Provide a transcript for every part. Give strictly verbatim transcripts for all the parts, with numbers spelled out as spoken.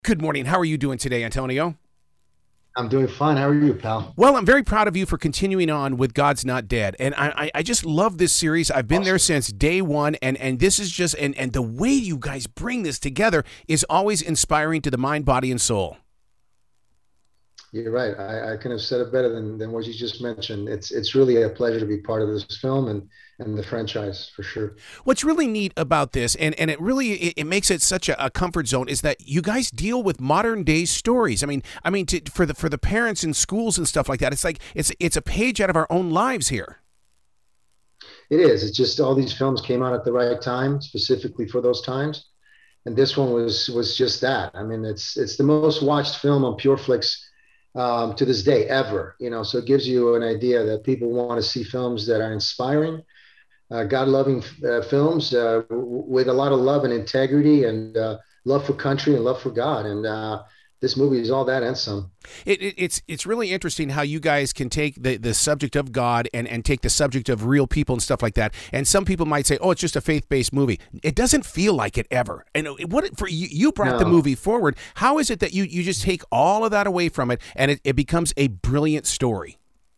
Good morning. How are you doing today, Antonio? I'm doing fine. How are you, pal? Well, I'm very proud of you for continuing on with God's Not Dead. And I, I, I just love this series. I've been there Awesome. since day one. And, and this is just, and, and the way you guys bring this together is always inspiring to the mind, body, and soul. You're right. I, I couldn't have said it better than, than what you just mentioned. It's it's really a pleasure to be part of this film and and the franchise for sure. What's really neat about this, and, and it really it, it makes it such a, a comfort zone, is that you guys deal with modern day stories. I mean, I mean, to, for the for the parents in schools and stuff like that, it's like it's it's a page out of our own lives here. It is. It's just all these films came out at the right time, specifically for those times, and this one was was just that. I mean, it's it's the most watched film on PureFlix um, to this day ever. You know, so it gives you an idea that people want to see films that are inspiring, uh, God-loving uh, films uh, w- with a lot of love and integrity and uh, love for country and love for God. And uh, this movie is all that and some. It, it, it's it's really interesting how you guys can take the, the subject of God and, and take the subject of real people and stuff like that. And some people might say, "Oh, it's just a faith based movie." It doesn't feel like it ever. And what for you? You brought the No. movie forward. How is it that you you just take all of that away from it and it, it becomes a brilliant story?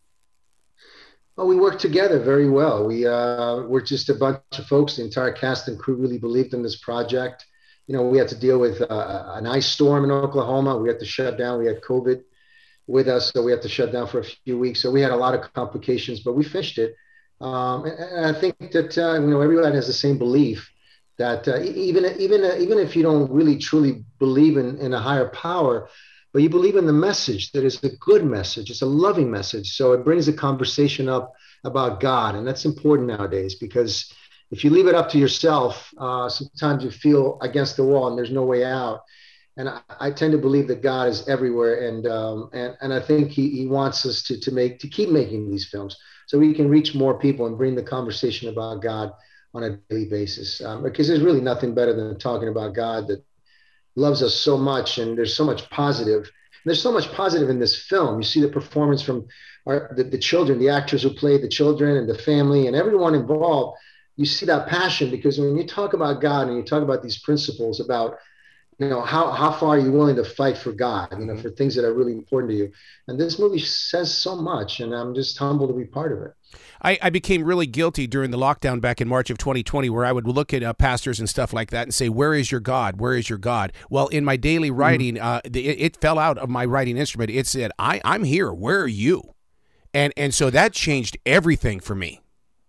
Well, we worked together very well. We uh, we're just a bunch of folks. The entire cast and crew really believed in this project. You know, we had to deal with uh, an ice storm in Oklahoma. We had to shut down. We had COVID with us, so we had to shut down for a few weeks. So we had a lot of complications, but we fished it. Um, and, and I think that uh, you know everyone has the same belief that uh, e- even even uh, even if you don't really truly believe in in a higher power, but you believe in the message, that is a good message. It's a loving message. So it brings the conversation up about God. And that's important nowadays because if you leave it up to yourself, uh, sometimes you feel against the wall and there's no way out. And I, I tend to believe that God is everywhere. And um, and, and I think he, he wants us to, to make to keep making these films so we can reach more people and bring the conversation about God on a daily basis. Um, because there's really nothing better than talking about God that loves us so much, and there's so much positive. There's so much positive in this film. You see the performance from our, the, the children, the actors who played the children, and the family, and everyone involved. You see that passion because when you talk about God and you talk about these principles about, you know, how how far are you willing to fight for God, you know, Mhm. for things that are really important to you. And this movie says so much, and I'm just humbled to be part of it. I, I became really guilty during the lockdown back in March of twenty twenty, where I would look at uh, pastors and stuff like that and say, "Where is your God? Where is your God?" Well, in my daily Mhm. writing, uh, it, it fell out of my writing instrument. It said, "I I'm here. Where are you?" And and so that changed everything for me.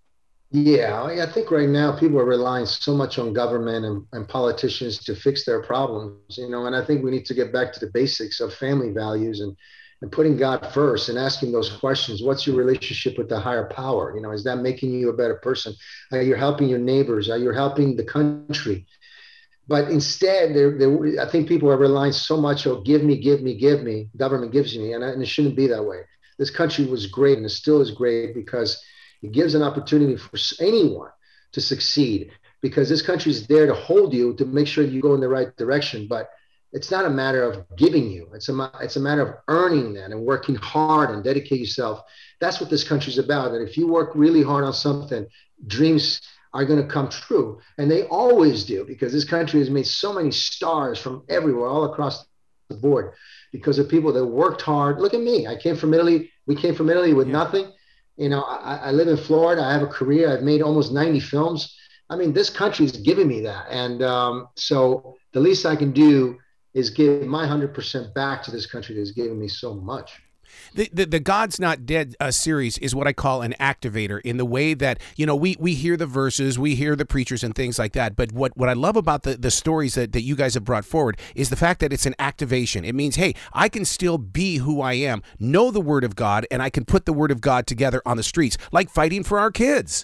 Yeah, I I think right now people are relying so much on government and, and politicians to fix their problems, you know, and I think we need to get back to the basics of family values and and putting God first and asking those questions. What's your relationship with the higher power? You know, is that making you a better person? Are you helping your neighbors? Are you helping the country? But instead, they're, they're, I think people are relying so much on give me, give me, give me. Government gives me, and, and it shouldn't be that way. This country was great, and it still is great because it gives an opportunity for anyone to succeed. Because this country is there to hold you to make sure you go in the right direction. But it's not a matter of giving you; it's a it's a matter of earning that and working hard and dedicate yourself. That's what this country is about. That if you work really hard on something, dreams are going to come true. And they always do because this country has made so many stars from everywhere, all across the board, because of people that worked hard. Look at me. I came from Italy. We came from Italy with Yeah. nothing. You know, I, I live in Florida. I have a career. I've made almost ninety films. I mean, this country is giving me that. And um, so the least I can do is give my one hundred percent back to this country that has given me so much. The, the the God's Not Dead uh, series is what I call an activator in the way that, you know, we we hear the verses, we hear the preachers and things like that. But what, what I love about the, the stories that, that you guys have brought forward is the fact that it's an activation. It means, hey, I can still be who I am, know the word of God, and I can put the word of God together on the streets, like fighting for our kids.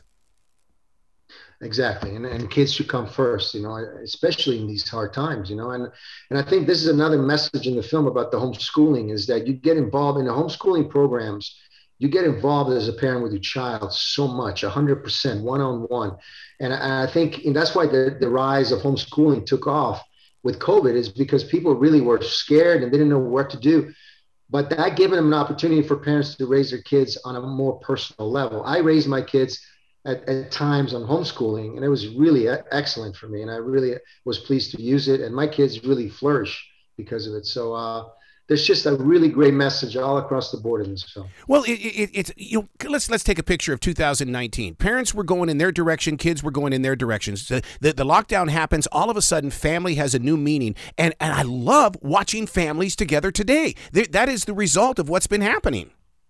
Exactly, and and kids should come first, you know, especially in these hard times, you know, and and I think this is another message in the film about the homeschooling is that you get involved in the homeschooling programs, you get involved as a parent with your child so much, one hundred percent, one on one, and I, I think and that's why the the rise of homeschooling took off with COVID is because people really were scared and they didn't know what to do. But that gave them an opportunity for parents to raise their kids on a more personal level. I raised my kids at, at times on homeschooling, and it was really e- excellent for me. And I really was pleased to use it. And my kids really flourish because of it. So uh, there's just a really great message all across the board in this film. Well, it, it, it's you know, let's let's take a picture of two thousand nineteen. Parents were going in their direction, kids were going in their directions. The, the, the lockdown happens. All of a sudden, family has a new meaning, and and I love watching families together today. That is the result of what's been happening.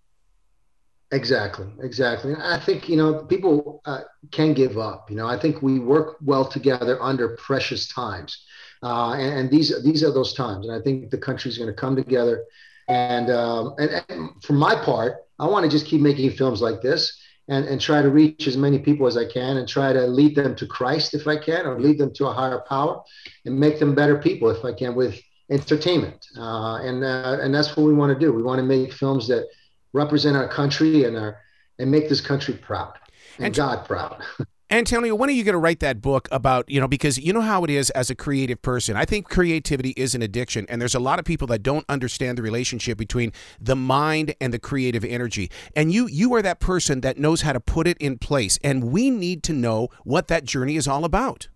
Exactly, exactly. I think, you know, people uh, can give up. You know, I think we work well together under precious times. Uh, and, and these these are those times. And I think the country's going to come together. And, um, and, and for my part, I want to just keep making films like this and, and try to reach as many people as I can and try to lead them to Christ if I can, or lead them to a higher power and make them better people if I can with entertainment. Uh, and, uh, and that's what we want to do. We want to make films that represent our country and our and make this country proud and, and God proud. Antonio, when are you going to write that book about, you know, because you know how it is as a creative person. I think creativity is an addiction, and there's a lot of people that don't understand the relationship between the mind and the creative energy. And you you are that person that knows how to put it in place, and we need to know what that journey is all about.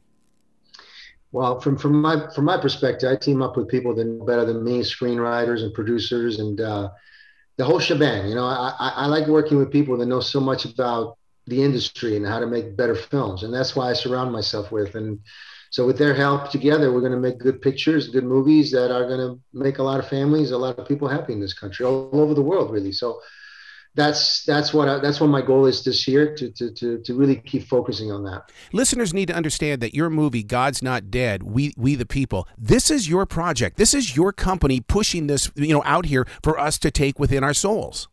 Well, from from my from my perspective, I team up with people that know better than me, screenwriters and producers and uh the whole shebang. You know, I, I like working with people that know so much about the industry and how to make better films. And that's why I surround myself with. And so with their help together, we're going to make good pictures, good movies that are going to make a lot of families, a lot of people happy in this country, all over the world, really. So that's that's what I, that's what my goal is this year, to, to to to really keep focusing on that. Listeners need to understand that your movie, God's Not Dead, We We the People, this is your project. This is your company pushing this, you know, out here for us to take within our souls.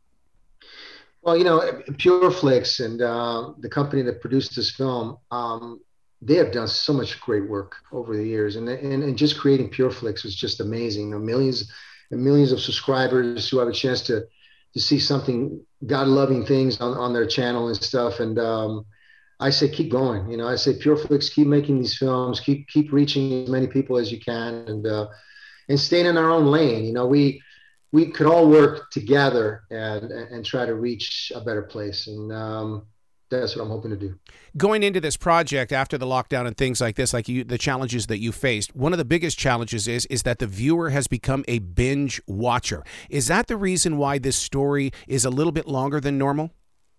Well, you know, PureFlix and uh, the company that produced this film, um, they have done so much great work over the years, and and, and just creating PureFlix was just amazing. You know, millions and millions of subscribers who have a chance to. to see something, God-loving things on, on their channel and stuff. And um, I say, keep going. You know, I say, PureFlix, keep making these films, keep keep reaching as many people as you can, and uh, and staying in our own lane. You know, we we could all work together and and try to reach a better place. And um, that's what I'm hoping to do. Going into this project after the lockdown and things like this, like you, the challenges that you faced, one of the biggest challenges is is that the viewer has become a binge watcher. Is that the reason why this story is a little bit longer than normal?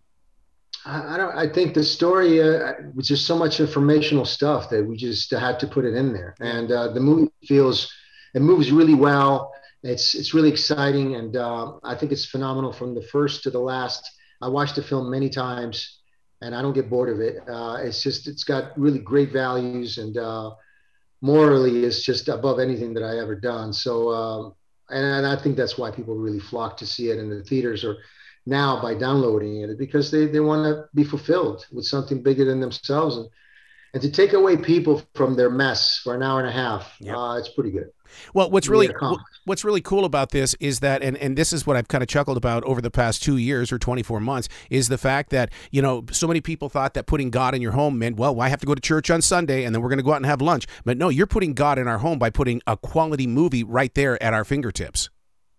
I, I don't. I think the story uh, was just so much informational stuff that we just had to put it in there. And uh, the movie feels, it moves really well. It's it's really exciting, and uh, I think it's phenomenal from the first to the last. I watched the film many times. And I don't get bored of it. Uh, it's just, it's got really great values, and uh, morally it's just above anything that I ever done. So, um, and, and I think that's why people really flock to see it in the theaters or now by downloading it, because they, they want to be fulfilled with something bigger than themselves. And, and to take away people from their mess for an hour and a half, yep. uh, it's pretty good. Well, what's really what's really cool about this is that, and, and this is what I've kind of chuckled about over the past two years or twenty-four months, is the fact that, you know, so many people thought that putting God in your home meant, well, I have to go to church on Sunday and then we're going to go out and have lunch. But no, you're putting God in our home by putting a quality movie right there at our fingertips.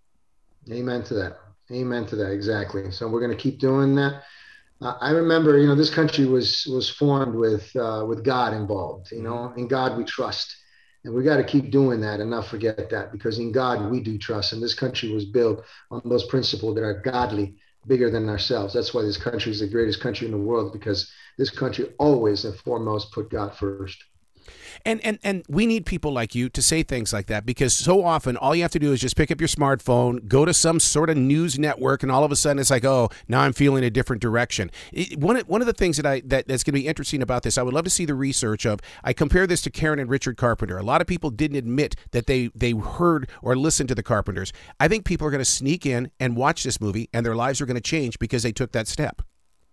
Amen to that. Amen to that. Exactly. So we're going to keep doing that. Uh, I remember, you know, this country was was formed with uh, with God involved. You know, in God we trust. And we got to keep doing that and not forget that, because in God we do trust. And this country was built on those principles that are godly, bigger than ourselves. That's why this country is the greatest country in the world, because this country always and foremost put God first. And, and and we need people like you to say things like that, because so often all you have to do is just pick up your smartphone, go to some sort of news network, and all of a sudden it's like, oh, now I'm feeling a different direction. It, one, of, one of the things that I that, that's going to be interesting about this, I would love to see the research of, I compare this to Karen and Richard Carpenter. A lot of people didn't admit that they, they heard or listened to the Carpenters. I think people are going to sneak in and watch this movie, and their lives are going to change because they took that step.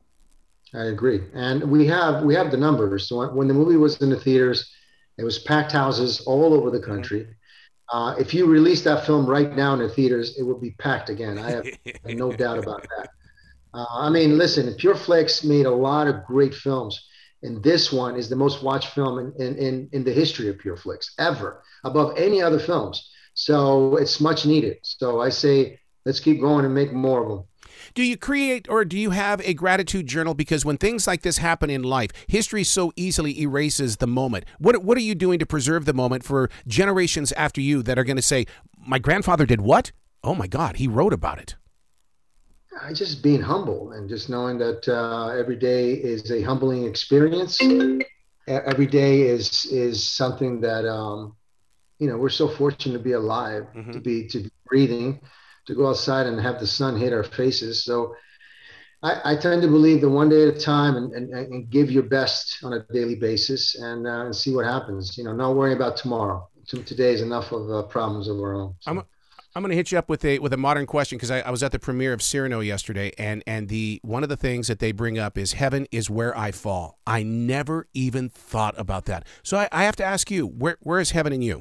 I agree. And we have we have the numbers. So when the movie was in the theaters, it was packed houses all over the country. Uh, if you release that film right now in the theaters, it would be packed again. I have no doubt about that. Uh, I mean, listen, PureFlix made a lot of great films, and this one is the most watched film in, in, in, in the history of PureFlix ever, above any other films. So it's much needed. So I say, let's keep going and make more of them. Do you create or do you have a gratitude journal? Because when things like this happen in life, history so easily erases the moment. What what are you doing to preserve the moment for generations after you that are going to say, my grandfather did what? Oh my God, he wrote about it. I just being humble and just knowing that uh, every day is a humbling experience. Every day is is something that um, you know, we're so fortunate to be alive, mm-hmm. to be to be breathing, to go outside and have the sun hit our faces. So I, I tend to believe that one day at a time, and, and, and give your best on a daily basis, and, uh, and see what happens. You know, not worry about tomorrow. Today is enough of uh, problems of our own. So. I'm, I'm going to hit you up with a with a modern question, because I, I was at the premiere of Cyrano yesterday, and and the one of the things that they bring up is heaven is where I fall. I never even thought about that. So I, I have to ask you, where where is heaven in you?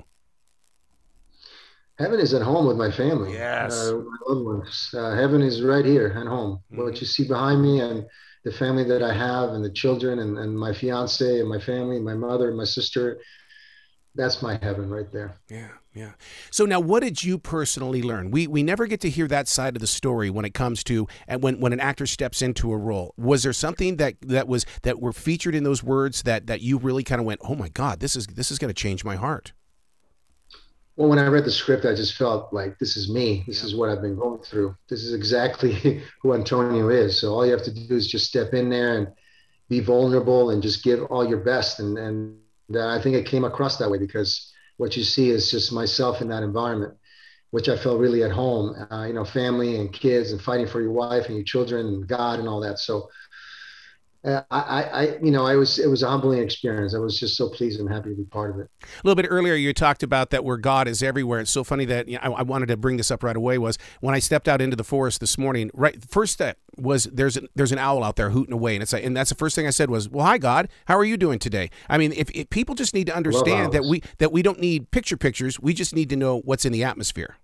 Heaven is at home with my family. Yes. Uh, my loved ones. Uh, heaven is right here at home. Mm-hmm. What you see behind me, and the family that I have, and the children, and, and my fiance, and my family, my mother, and my sister, that's my heaven right there. Yeah, yeah. So now, what did you personally learn? We we never get to hear that side of the story when it comes to, and when, when an actor steps into a role. Was there something that, that was that were featured in those words that that you really kind of went, oh my God, this is this is going to change my heart? Well, when I read the script, I just felt like, this is me. This yeah. is what I've been going through. This is exactly who Antonio is. So all you have to do is just step in there and be vulnerable and just give all your best. And, and I think it came across that way, because what you see is just myself in that environment, which I felt really at home, uh, you know, family and kids, and fighting for your wife and your children and God and all that. So Uh, I, I, you know, I was, it was a humbling experience. I was just so pleased and happy to be part of it. A little bit earlier, you talked about that where God is everywhere. It's so funny that, you know, I, I wanted to bring this up right away. Was when I stepped out into the forest this morning, right, first step was there's an, there's an owl out there hooting away. And it's like, and that's the first thing I said was, well, hi, God, how are you doing today? I mean, if, if people just need to understand that we, that we don't need picture pictures. We just need to know what's in the atmosphere.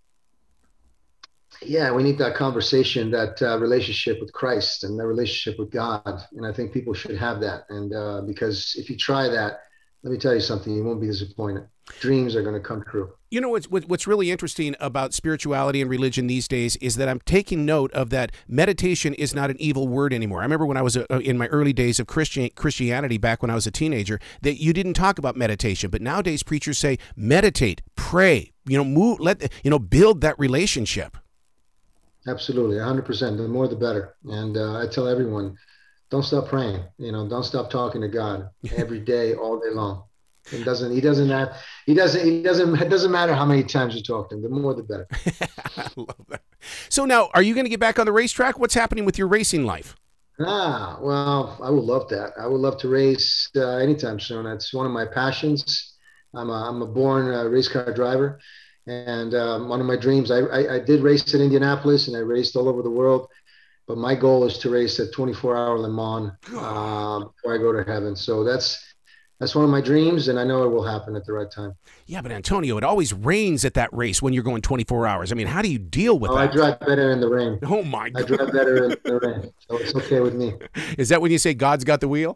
Yeah, we need that conversation, that uh, relationship with Christ and the relationship with God. And I think people should have that. And uh, because if you try that, let me tell you something, you won't be disappointed. Dreams are going to come true. You know, what's, what's really interesting about spirituality and religion these days is that I'm taking note of that meditation is not an evil word anymore. I remember when I was uh, in my early days of Christian, Christianity, back when I was a teenager, that you didn't talk about meditation. But nowadays preachers say, meditate, pray, you know, move, let, you know, build that relationship. Absolutely, one hundred percent. The more, the better. And uh, I tell everyone, don't stop praying. You know, don't stop talking to God every day, all day long. It doesn't. He doesn't have. He doesn't. He doesn't. It doesn't matter how many times you talk to him. The more, the better. I love that. So now, are you going to get back on the racetrack? What's happening with your racing life? Ah, well, I would love that. I would love to race uh, anytime soon. That's one of my passions. I'm a, I'm a born uh, race car driver. And um, one of my dreams, I, I, I did race in Indianapolis, and I raced all over the world. But my goal is to race at twenty-four hour Le Mans um, before I go to heaven. So that's that's one of my dreams, and I know it will happen at the right time. Yeah, but Antonio, it always rains at that race when you're going twenty-four hours. I mean, how do you deal with oh, that? I drive better in the rain. Oh, my God. I drive better in the rain, so it's okay with me. Is that when you say God's got the wheel?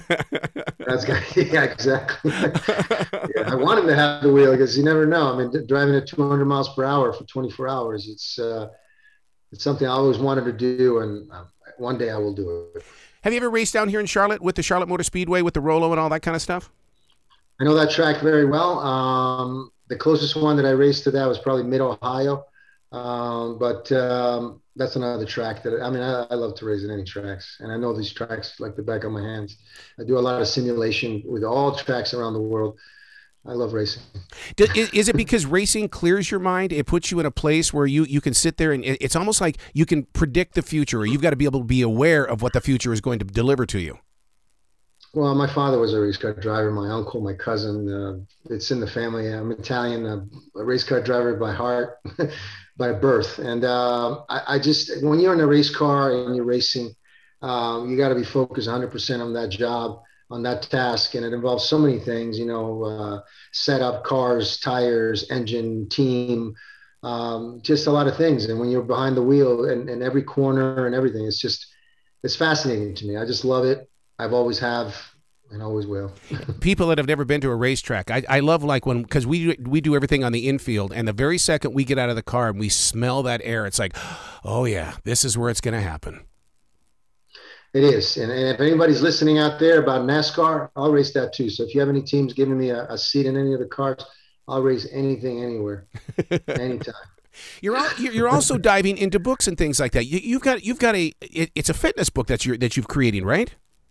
That's got, yeah, exactly. Yeah, I want him to have the wheel, because you never know. I mean, driving at two hundred miles per hour for twenty-four hours, it's uh, it's something I always wanted to do, and uh, one day I will do it. Have you ever raced down here in Charlotte with the Charlotte Motor Speedway with the Rolo and all that kind of stuff? I know that track very well. Um, the closest one that I raced to that was probably Mid-Ohio. Um, but um, that's another track that, I mean, I, I love to race in any tracks. And I know these tracks like the back of my hands. I do a lot of simulation with all tracks around the world. I love racing. Is it because racing clears your mind? It puts you in a place where you, you can sit there and it's almost like you can predict the future, or you've got to be able to be aware of what the future is going to deliver to you. Well, my father was a race car driver. My uncle, my cousin, uh, it's in the family. I'm Italian, uh, a race car driver by heart, by birth. And uh, I, I just, when you're in a race car and you're racing, um, you got to be focused one hundred percent on that job, on that task. And it involves so many things, you know, uh, setup, cars, tires, engine, team, um, just a lot of things. And when you're behind the wheel and, and every corner and everything, it's just, it's fascinating to me. I just love it. I've always have, and always will. People that have never been to a racetrack, I, I love like when, because we, we do everything on the infield, and the very second we get out of the car and we smell that air, it's like, oh yeah, this is where it's going to happen. It is. And, and if anybody's listening out there about NASCAR, I'll race that too. So if you have any teams giving me a, a seat in any of the cars, I'll race anything, anywhere, anytime. You're all, you're also diving into books and things like that. You, you've got you've got a it, it's a fitness book that you're that you've creating, right?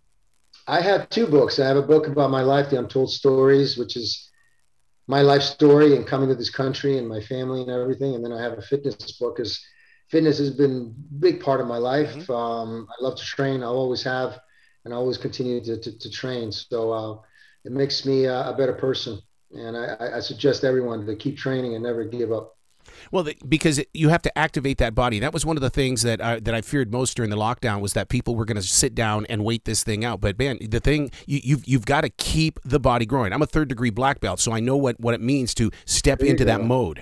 I have two books. I have a book about my life, The Untold Stories, which is my life story and coming to this country and my family and everything. And then I have a fitness book, because fitness has been a big part of my life. Mm-hmm. Um, I love to train. I'll always have, and I always continue to, to, to train. So uh, it makes me uh, a better person. And I, I suggest everyone to keep training and never give up. Well, the, because it, you have to activate that body. That was one of the things that I, that I feared most during the lockdown, was that people were going to sit down and wait this thing out. But man, the thing you, you've you've got to keep the body growing. I'm a third degree black belt, so I know what, what it means to step into go. that mode.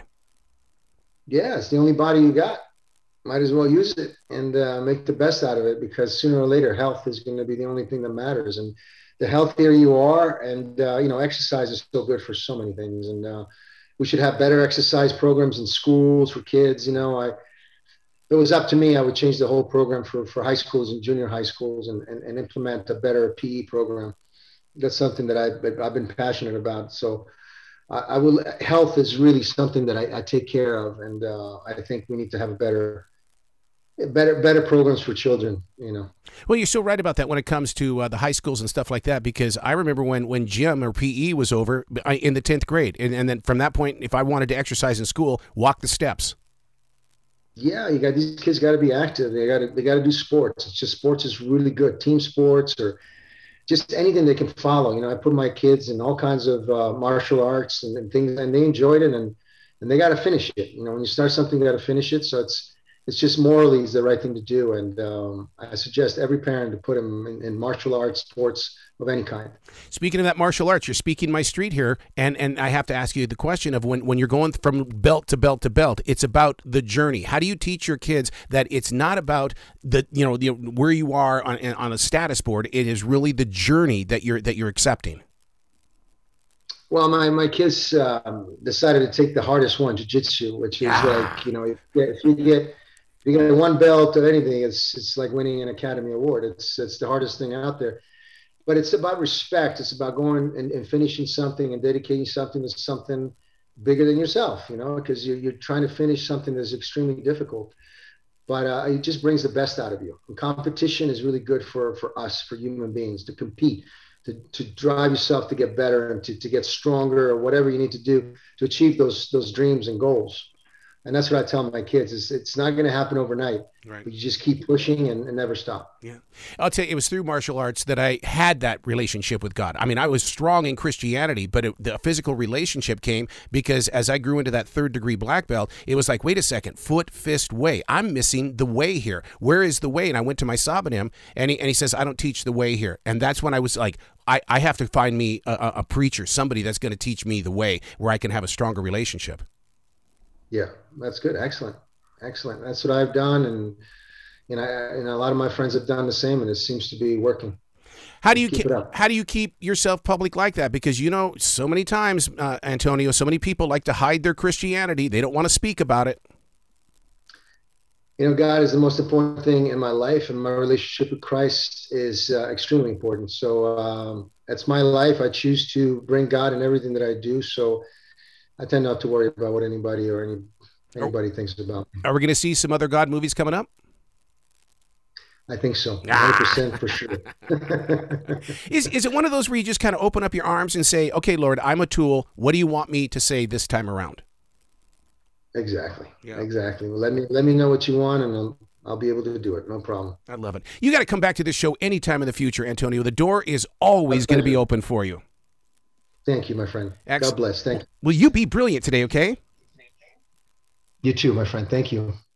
Yeah, it's the only body you got. Might as well use it and uh, make the best out of it, because sooner or later, health is going to be the only thing that matters. And the healthier you are, and uh, you know, exercise is so good for so many things. And uh, we should have better exercise programs in schools for kids. You know, I, if it was up to me, I would change the whole program for, for high schools and junior high schools, and, and, and implement a better P E program. That's something that I've, I've been passionate about. So I, I will, health is really something that I, I take care of. And uh, I think we need to have a better, better, better programs for children, you know. Well, you're so right about that when it comes to uh, the high schools and stuff like that, because I remember when, when gym or P E was over I, in the tenth grade. And, and then from that point, if I wanted to exercise in school, walk the steps. Yeah, you got these kids got to be active. They got to they got to do sports. It's just sports is really good. Team sports, or just anything they can follow. You know, I put my kids in all kinds of uh, martial arts and, and things, and they enjoyed it, and and they got to finish it. You know, when you start something, you got to finish it. So it's it's just morally is the right thing to do. And um, I suggest every parent to put them in, in martial arts, sports of any kind. Speaking of that martial arts, you're speaking my street here, and, and I have to ask you the question of when, when you're going from belt to belt to belt, it's about the journey. How do you teach your kids that it's not about the, you know, the, where you are on, on a status board? It is really the journey that you're, that you're accepting. Well, my, my kids um, decided to take the hardest one, jiu-jitsu, which is ah. like, you know, if, if you get, if you get one belt of anything, it's it's like winning an Academy Award. It's it's the hardest thing out there. But it's about respect. It's about going and, and finishing something and dedicating something to something bigger than yourself, you know, because you're, you're trying to finish something that's extremely difficult. But uh, it just brings the best out of you. And competition is really good for, for us, for human beings, to compete, to, to drive yourself to get better and to, to get stronger, or whatever you need to do to achieve those those dreams and goals. And that's what I tell my kids, is it's not going to happen overnight. Right. But you just keep pushing and, and never stop. Yeah. I'll tell you, it was through martial arts that I had that relationship with God. I mean, I was strong in Christianity, but it, the physical relationship came because as I grew into that third degree black belt, it was like, wait a second, foot, fist, way. I'm missing the way here. Where is the way? And I went to my Sabanim, and he, and he says, I don't teach the way here. And that's when I was like, I, I have to find me a, a preacher, somebody that's going to teach me the way, where I can have a stronger relationship. Yeah, that's good. Excellent. Excellent. That's what I've done. And, you know, I, and a lot of my friends have done the same, and it seems to be working. How do you keep, how do you keep yourself public like that? Because, you know, so many times, uh, Antonio, so many people like to hide their Christianity. They don't want to speak about it. You know, God is the most important thing in my life, and my relationship with Christ is uh, extremely important. So um, that's my life. I choose to bring God in everything that I do. So I tend not to worry about what anybody or any anybody are, thinks about me. Are we going to see some other God movies coming up? I think so. one hundred percent for sure. is is it one of those where you just kind of open up your arms and say, okay, Lord, I'm a tool. What do you want me to say this time around? Exactly. Yeah. Exactly. Well, let me let me know what you want, and I'll, I'll be able to do it. No problem. I love it. You got to come back to this show anytime in the future, Antonio. The door is always going to be open for you. Thank you, my friend. Excellent. God bless. Thank you. Will you be brilliant today, okay? You too, my friend. Thank you.